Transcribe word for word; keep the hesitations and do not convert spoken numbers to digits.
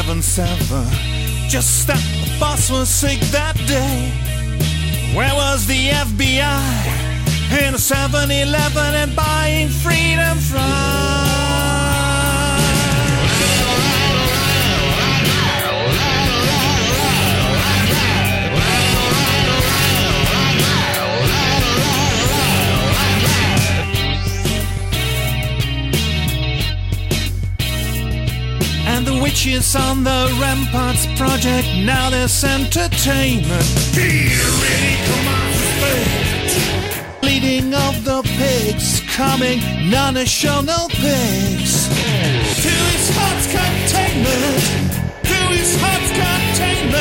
seven seven. Just that the boss was sick that day. Where was the F B I? In a seven eleven and buying freedom fries. And the witches on the Ramparts project, now there's entertainment. Here really come on space. Leading of the pigs, coming non-national pigs. To his heart's containment, to his heart's containment.